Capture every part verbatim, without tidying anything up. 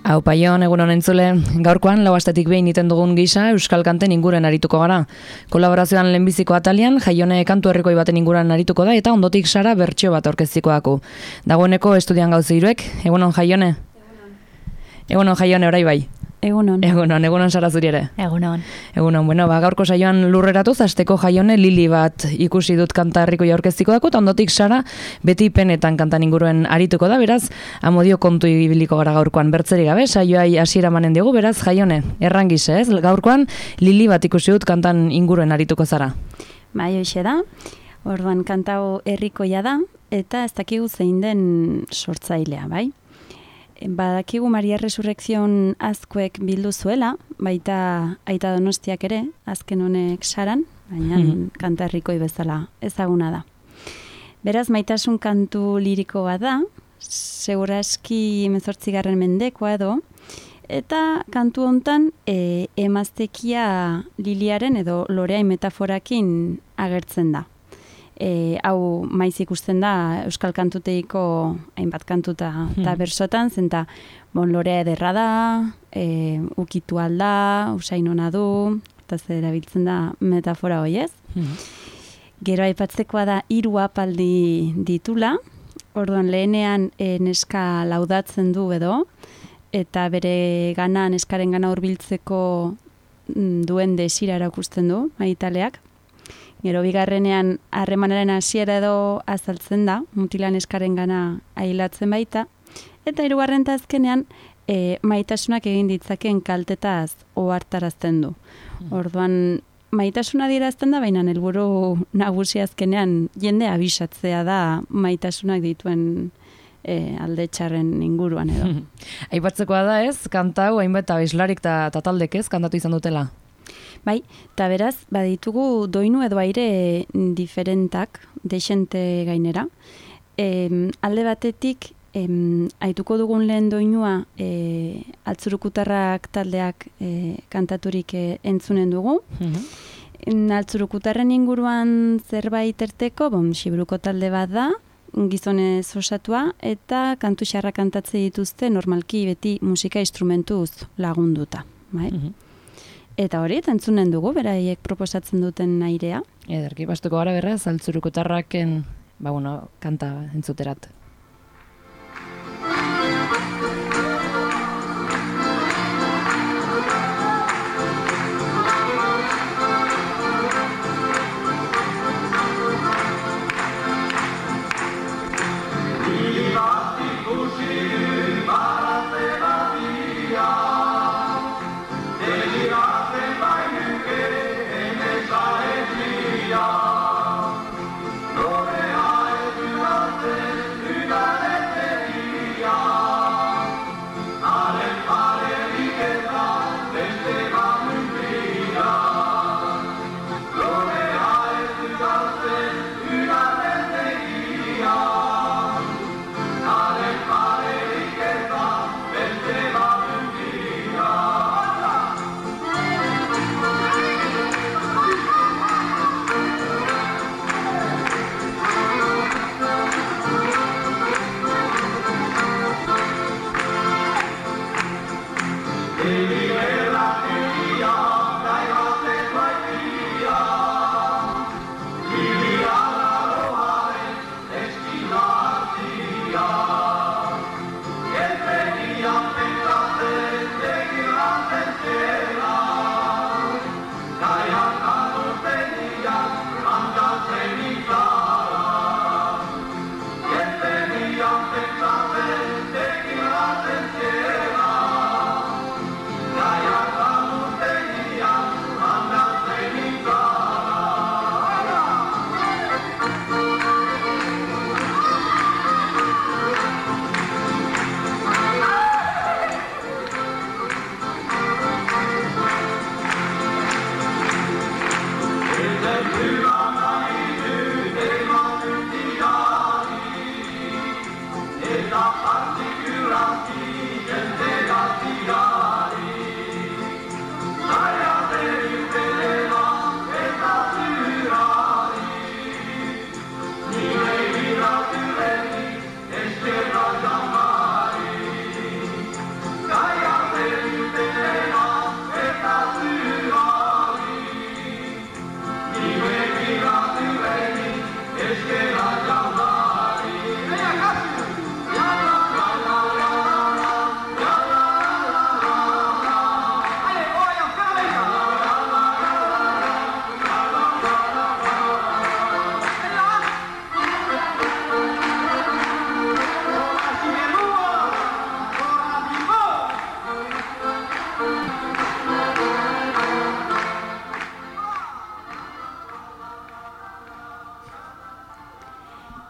Hau paion, egun honen entzule, gaurkoan lau astetik behin iten dugun gisa Euskal Kanten inguren arituko gara. Kolaborazioan lehenbiziko atalian, Jaione kantu herrikoi baten inguran arituko da eta ondotik Sara bertsio bat aurkeztiko daku. Dagoeneko estudian gauze hiruek, egunon Jaione? Egunon. Egunon Jaione, orai bai? Egunon. Egunon, egunon Sara zuri ere? Egunon. Egunon, bueno, ba, gaurko saioan lurreratuz, asteko Jaione Lili bat ikusi dut kanta herrikoia aurkeztiko daku, eta ondotik Sara beti penetan kantan inguruen arituko da, beraz, amodio kontu ibiliko gara gaurkoan bertzerik gabe, saioai hasiera manen diogu, beraz, Jaione, errangize, ez? Gaurkoan Lili bat ikusi dut kantan inguruen arituko zara. Bai, hoxe da, orduan kantau herrikoia da, eta ez dakigu zein den sortzailea, bai? Badakigu Maria Resurrekzion azkuek bildu zuela, baita Aita Donostiak ere, azken honek Saran, baina kanta herrikoi bezala ezaguna da. Beraz, maitasun kantu lirikoa da, segurazki hemezortzigarren mendekoa edo, eta kantu hontan e, emaztekia Liliaren edo Loreai metaforakin agertzen da. E, hau maiz ikusten da Euskal Kantuteiko hainbat kantuta eta hmm. bersotan, zenta bon, Lorea ederra da, e, ukitu alda, usain ona du, eta zer erabiltzen da metafora hoi ez. Hmm. Gero aipatzekoa da hiru apaldi ditula, orduan lehenean e, neska laudatzen du edo, eta bere gana neskaren gana hurbiltzeko duen desira erakusten du, maitaleak. Gero bigarrenean harremanaren hasiera edo azaltzen da, mutilan eskaren gana ailatzen baita, eta hirugarren eta azkenean e, maitasunak egin ditzakeen kaltetaz ohartarazten du. Orduan maitasuna adierazten da, baina helburu nagusi azkenean jende abisatzea da maitasunak dituen e, alde txarren inguruan edo. Aipatzekoa da ez, kanta hau hainbat abeslarik eta taldek ez kantatu izan dutela. Bai, eta beraz, baditugu doinu edo aire diferentak, desente gainera. E, alde batetik, em, aituko dugun lehen doinua e, altzurukutarrak taldeak e, kantaturik e, entzunen dugu. Mm-hmm. Altzurukutarren inguruan zerbait erteko, bon, Xiburuko talde bat da, gizonez osatua, eta kantu xarra kantatze dituzte normalki beti musika instrumentuz lagunduta. Bai? Mm-hmm. Eta hori, entzunen dugu, beraiek proposatzen duten airea. Ederki, bastuko gara berraz, altzurukutarraken, ba, bueno, kanta entzuterat. Lorea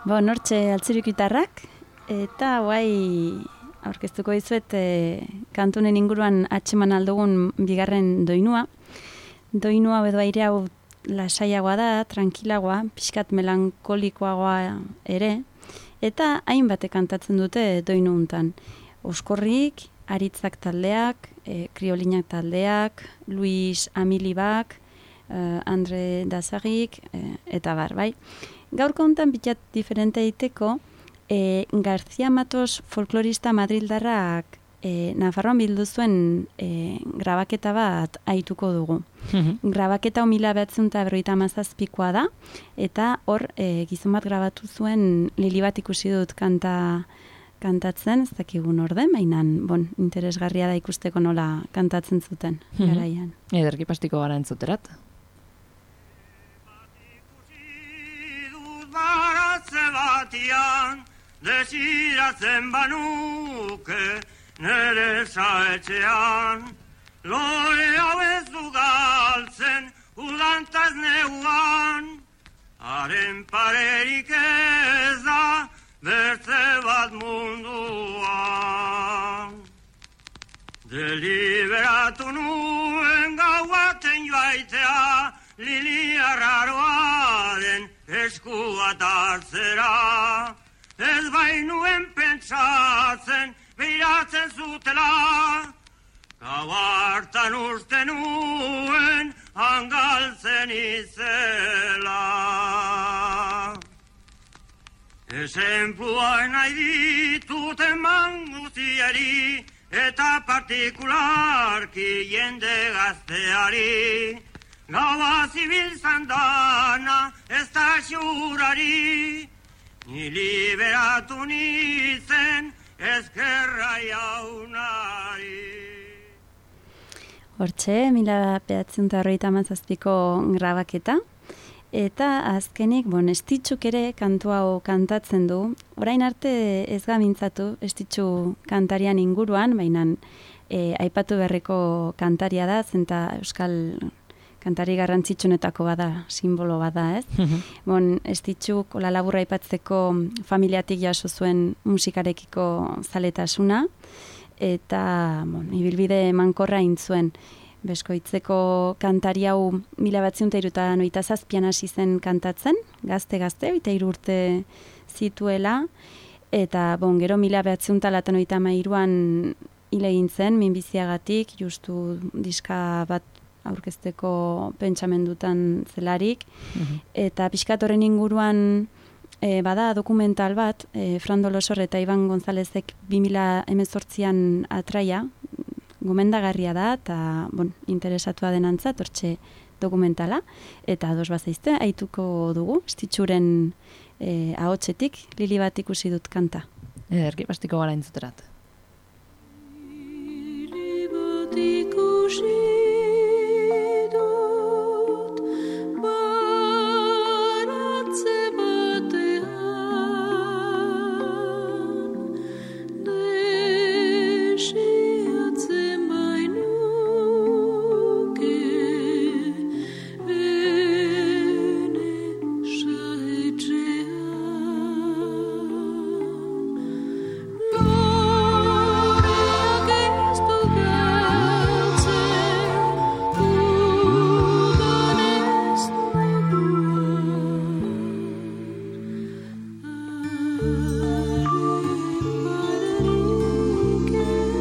Bo, nortxe altzirikuitarrak, eta guai aurkeztuko dizuet e, kantunen inguruan atxeman aldugun bigarren doinua. Doinua edo aire hau lasaiagoa da, tranquilagoa, pixkat melankolikoagoa ere, eta hainbate kantatzen dute doinu hontan. Euskorrik, Aritzak taldeak, e, Kriolinak taldeak, Luis Amilibak, e, Andre Dazagik, e, eta bar, bai. Gaurko hontan bitat diferente egiteko, e, García Matos folklorista madrildarrak e, Nafarroan bildu zuen e, grabaketa bat aituko dugu. Grabaketa mila bederatziehun eta berrogeita hamazazpikoa da, eta hor e, gizon bat grabatu zuen Lili bat ikusi dut kanta kantatzen, ez dakigun orden, mainan, bon, interesgarria da ikusteko nola kantatzen zuten, garaian. Ederki pastiko gara entzuterat. Baratze batian, desiratzen banuke, nere saetxean, lore hau ez du galtzen, udantaz neuan, haren parerik ez da, bertze bat munduan. Deliberatu nuen gau baten joaitea, lilia raroaren esku bat hartzera. Ez bainuen pentsatzen, behiratzen zutela, gau hartan uste nuen hangaltzen izela. Esenplua nahi ditut eman guztiari, eta partikularki jende gazteari. Gaua zibil zandana ez da xurari, ni liberatu nizen ezkerra jaunari. Hortxe, mila bederatziehun eta berrogeita hamazazpiko grabaketa. Eta azkenik, bon, Estitxuk ere kantu hau kantatzen du. Orain arte ez gamintzatu Estitxu kantarian inguruan, baina e, aipatu berreko kantaria da, zenta euskal kantari garrantzitsunetako bada, simbolo bada, ez? Bon, Estitxuk ola laburra aipatzeko familiatik jaso zuen musikarekiko zaletasuna, eta bon, ibilbide mankorra intzuen. Beskoitzeko kantari hau mila bederatziehun eta hirurogeita zazpian hasi zen kantatzen, gazte-gazte, eta hiru urte zituela, eta bon, gero mila bederatziehun eta laurogeita hamairuan hil egin zen, minbiziagatik, justu diska bat aurkezteko pentsamendutan zelarik, eta pixkat horren inguruan e, bada dokumental bat, e, Fran Dolosor eta Iban Gonzalezek bi mila hemezortzian atraia, gomendagarria da, eta bon, interesatua denantzat, hortxe dokumentala, eta ados bazaizte, aituko dugu, Estitxuren e, ahotsetik, Lili bat ikusi dut kanta. Ederki pastiko gara entzuterat. Lili bat ikusi dut, baratze batean, desiatzen bainuke, ene saetxean. Loreak ez du galtzen, udan ez neguan.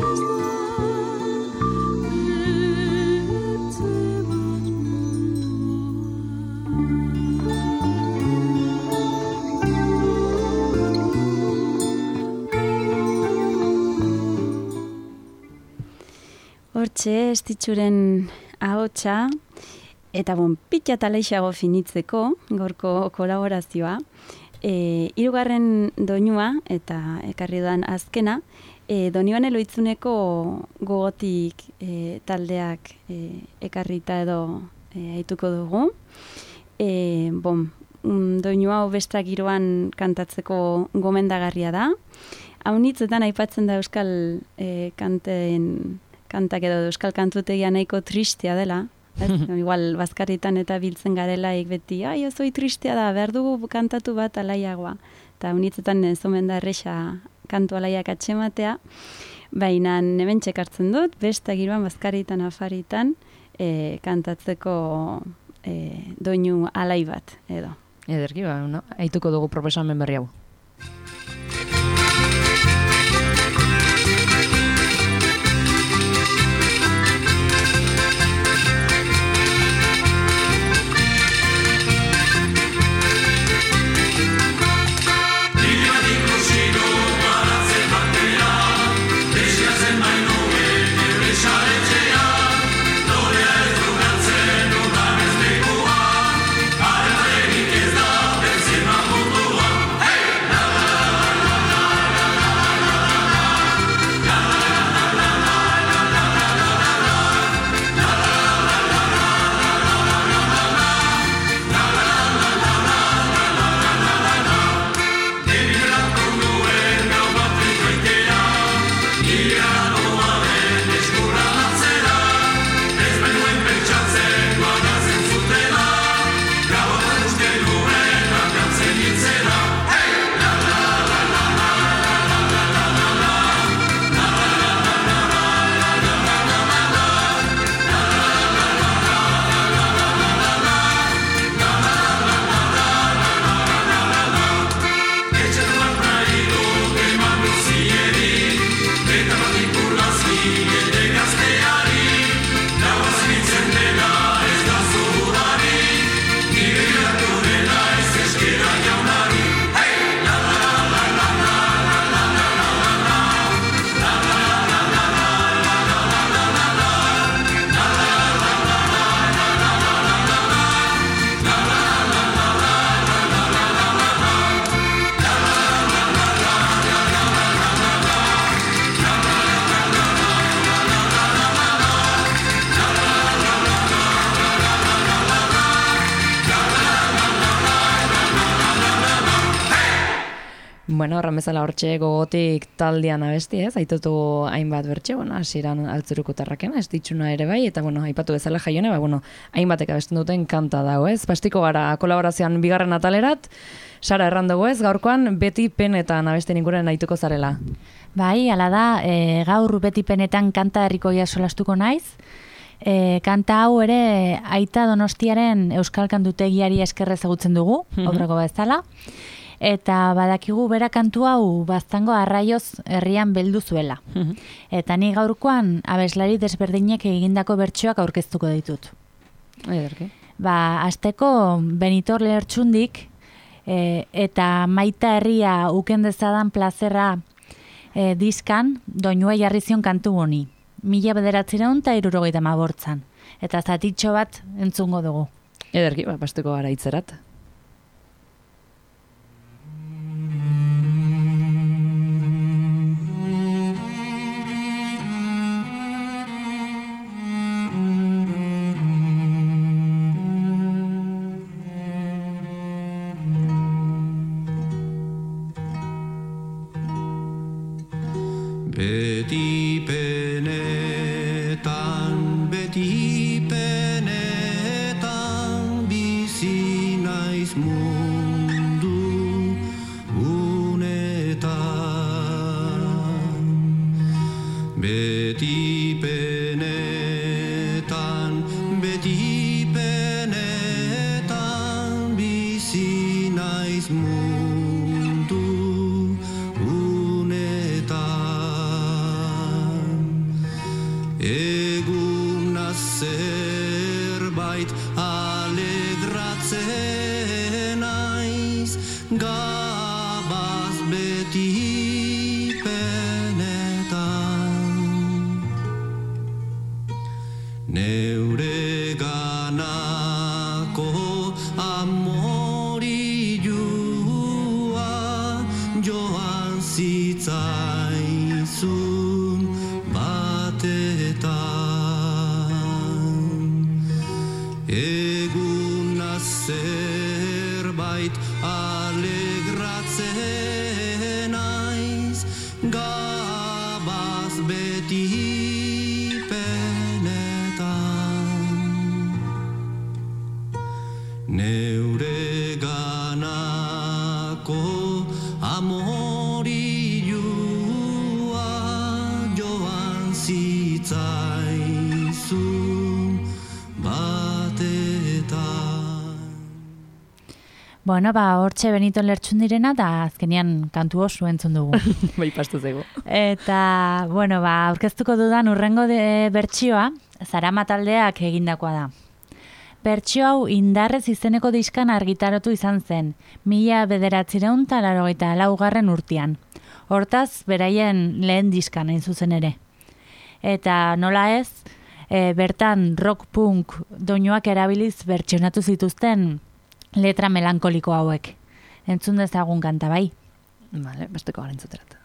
Hortxe, Estitxuren ahotsa, eta bon, pitxa taleixago finitzeko, gorko kolaborazioa, e, hirugarren doinua, eta ekarri dudan azkena, e, Donibane Loitzuneko gogotik e, taldeak e, ekarrita edo e, aituko dugu. E, bon, mm, doinu hau besta giroan kantatzeko gomendagarria da. Haunitzetan aipatzen da euskal e, kanten, kantak edo euskal kantutegia nahiko tristea dela. Ez? Igual bazkaritan eta biltzen garelaik beti, ai, ozoi tristea da, behar dugu kantatu bat alaiagoa. eta unitzetan ez omen da erresa kantu alaiak atxematea, baina hemen txekartzen dut, beste giroan bazkaritan afaritan e, kantatzeko e, doinu alai bat, edo. Ederki, ba, no? Aituko dugu proposamen berri hau. Bueno, horren bezala hortxe gogotik taldean abesti, ez? Aitutu hainbat bertxe, bueno, hasieran altzuruko tarrakena, ez ditxuna ere bai, eta bueno, aipatu bezala Jaione, ba, bueno, hainbatek abesten duten kanta dago, ez? Pastiko gara kolaborazioan bigarren atalerat, Sara erran dugu, ez? Gaurkoan beti penetan abesten inguren aituko zarela. Bai, hala da, e, gaur beti penetan kanta herrikoia solastuko naiz. E, kanta hau ere Aita Donostiaren Euskal Kantutegiari eskerrez egutzen dugu, Mhm. aurreko bezala. Eta badakigu bera kantu hau baztango arraioz herrian beldu zuela. Eta ni gaurkoan abeslari desberdinek egindako bertsoak aurkeztuko ditut. Ederki. Ba, asteko Benitor Lertxundik e, eta Maita herria uken dezadan plazerra e, diskan doinua jarri zion kantu honi. Mila bederatzireun eta hirurogeita hamabortzan. Eta zatitxo bat entzungo dugu. Ederki, ba, pastiko gara hitzerat. Beti penetan, beti penetan, bizi naiz mundu unetan. Beti penetan, beti penetan, bizi naiz mundu unetan. Eguna zerbait alegratzen naiz, gabaz beti penetan. Neure ganako amorilua joan zitzaizun batetan. Eguna zerbait alegratzen naiz, gabaz beti penetan. Neure ganako Bueno, ba, hortxe Benito Lertxundirena, da azkenian kantu oso entzun dugu. Bai, pastu zego. Eta, bueno, ba, aurkeztuko dudan urrengo de bertsioa, Zarama taldeak egindakoa da. Bertsio hau Indarrez izeneko diskan argitaratu izan zen, mila bederatzireun eta laurogeita laugarren urtean. Hortaz, beraien lehen diskan hain zuzen ere. Eta nola ez, e, bertan rock punk doinuak erabiliz bertsionatu zituzten letra melankoliko hauek. Entzun dezagun kanta bai. Vale, besteko gara entzuterat.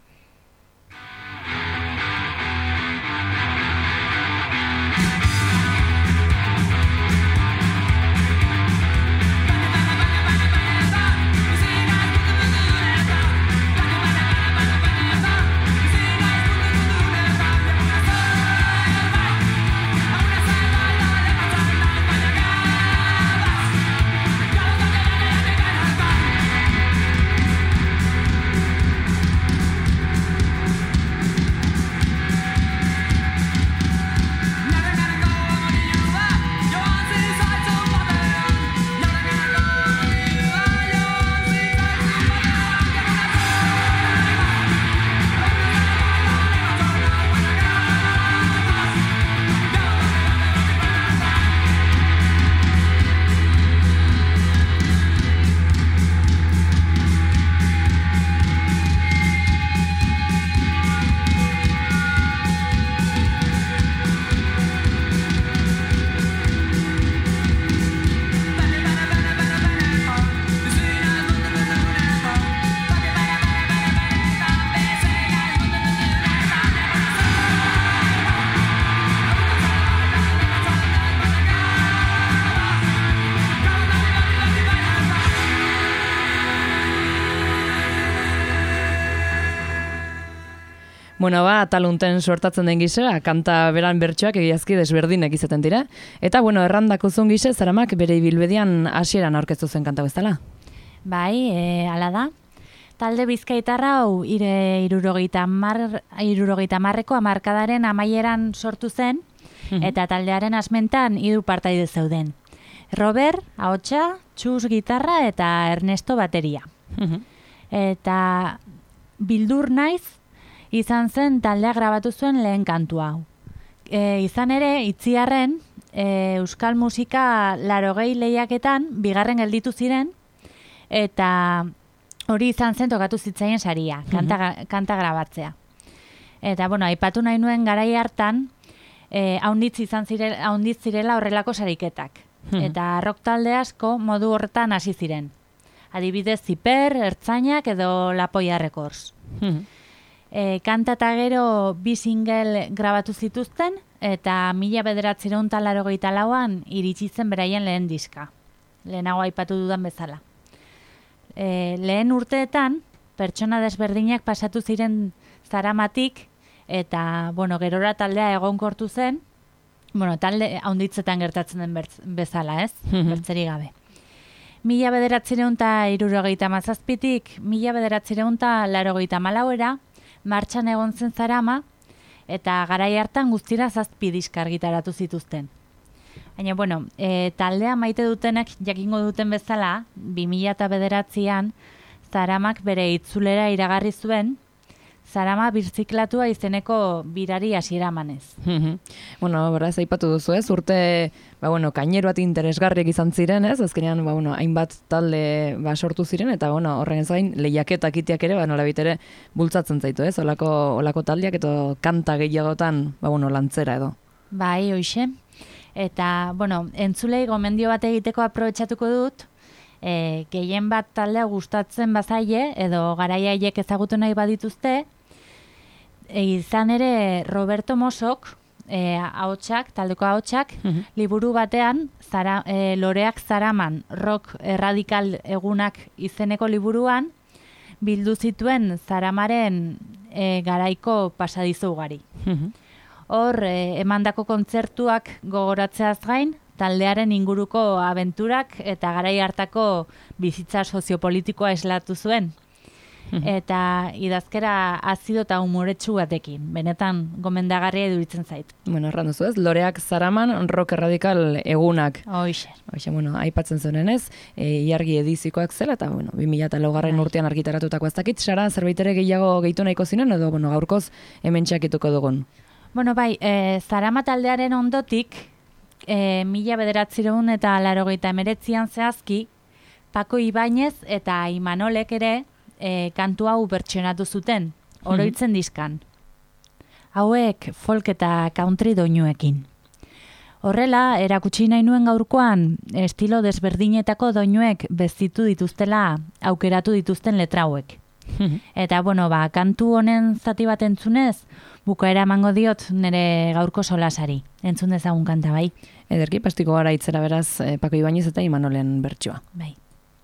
Bueno, ba, talunten suertatzen den gizera, kanta beran bertsoak egiazki desberdinek izaten dira. Eta, bueno, errandakuzun gize, Zaramak bere ibilbedian hasieran aurkeztu zen kanta bezala. Bai, e, ala da. Talde bizkaitarra hau ire irurogeita mar, irurogeita marreko amarkadaren amaieran sortu zen, eta taldearen asmentan hiru partaide zeuden. Robert, ahotsa, Txus gitarra eta Ernesto bateria. Eta Bildur naiz, izan zen taldea grabatu zuen lehen kantu hau. E, izan ere, itziarren, e, euskal musika larogei lehiaketan, bigarren gelditu ziren, eta hori izan zen tokatu zitzaien saria, kanta, kanta grabatzea. Eta, bueno, aipatu nahi nuen garai hartan, e, haunditz izan zirela, haunditz zirela horrelako sariketak. Eta rock talde asko modu horretan hasi ziren. Adibidez, Ziper, Ertzainak edo Lapoia Records. E, kanta eta gero bi single grabatu zituzten, eta mila bederatzireun eta laurogeita lauan iritsi zen beraien lehen diska. Lehenago aipatu dudan bezala. E, lehen urteetan, pertsona desberdinak pasatu ziren Zaramatik, eta, bueno, gerora taldea egonkortu zen, bueno, talde haunditzetan gertatzen den bertz, bezala, ez? Bertzeri gabe. Mila bederatzireun eta hirurogeita hamazazpitik, mila bederatzireun eta laurogeita hamalauera, martxan egon zen Zarama, eta garai hartan guztira zazpi diska argitaratu zituzten. Baina, bueno, e, taldea maite dutenek jakingo duten bezala, bi mila bederatzian, Zaramak bere itzulera iragarri zuen, Zarama birziklatua izeneko birari hasiera emanez. Bueno, beraz, aipatu duzu ez, urte, ba, bueno, kainero bat interesgarriak izan ziren, ez, azkenean, ba, bueno, hainbat talde ba, sortu ziren, eta, bueno, horren zain, lehiaketak itiak ere, ba, nola bitere, bultzatzen zaitu, ez, olako, olako taldeak, eta kanta gehiagotan, ba, bueno, lantzera edo. Bai, hoixe. Eta, bueno, entzulei gomendio bat egiteko aprobetxatuko dut, e, gehien bat taldea gustatzen bazaie, edo garaiaiek ezagutu nahi badituzte, e, izan ere Roberto Mosok, e, ahotsak, taldeko ahotsak, liburu batean, zara, e, Loreak Zaraman, rock erradikal egunak izeneko liburuan, bildu zituen Zaramaren e, garaiko pasadizo ugari. Hor, e, emandako kontzertuak gogoratzeaz gain, taldearen inguruko abenturak eta garai hartako bizitza soziopolitikoa eslatu zuen. eta idazkera azido eta humoretsu batekin. Benetan gomendagarria iduritzen zait. Bueno, erran duzu ez, Loreak zaraman rock erradikal egunak. Hoxe. Hoxe, bueno, aipatzen zuen ez, e, iargi edizikoak zela, eta bueno, bi mila laugarren urtean argitaratutako ez dakit, Sara, zerbait ere gehiago gehitu nahiko zinen, edo bueno, gaurkoz hemen txakituko dugun. Bueno, bai, e, Zarama taldearen ondotik, e, mila bederatzireun eta larogeita emeretzian zehazki, Pako Ibainez eta Imanolek ere e, kantu hau bertsionatu zuten, oroitzen dizkan. Hauek folk eta country doinuekin. Horrela, erakutsi nahi nuen gaurkoan, estilo desberdinetako doinuek bezitu dituztela aukeratu dituzten letra hauek. Eta, bueno, ba, kantu honen zati bat entzunez, bukaera emango diot nire gaurko solasari. Entzun dezagun kanta, bai? Ederki, pastiko gara itzera beraz, eh, Pako Ibainez eta Imanolen bertsioa. Bai.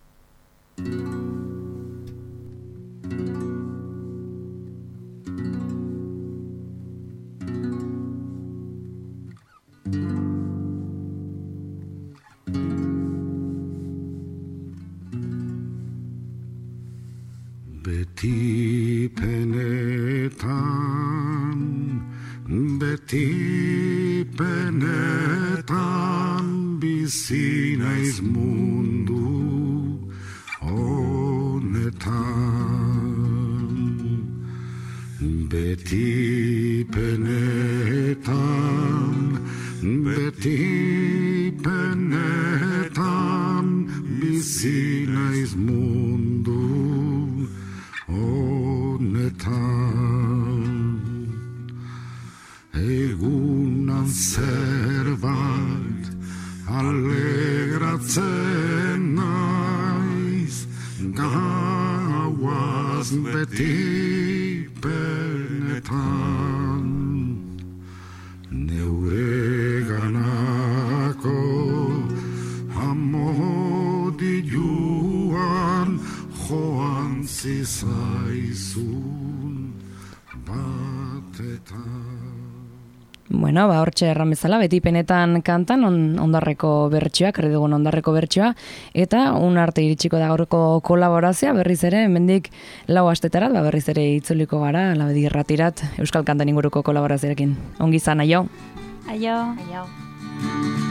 Beti penetan, beti penetan, bizi naiz mundu honetan. Beti penetan, beti penetan, bizi naiz mundu honetan. Egunan zerbait alegratzen naiz, gauaz beti penetan. Neure ganako amodiuan joan zizaizun batetan. Bueno, ba, hortxe erran bezala, beti penetan kantan on, ondarreko bertsioa, karri dugun ondarreko bertsioa, eta un arte iritsiko da gaurko kolaborazioa, berriz ere, hemendik lau astetarat, ba, berriz ere itzuliko gara, labedi irratirat, Euskal Kantan inguruko kolaborazioarekin. Ongi izan, aio! Aio! Aio.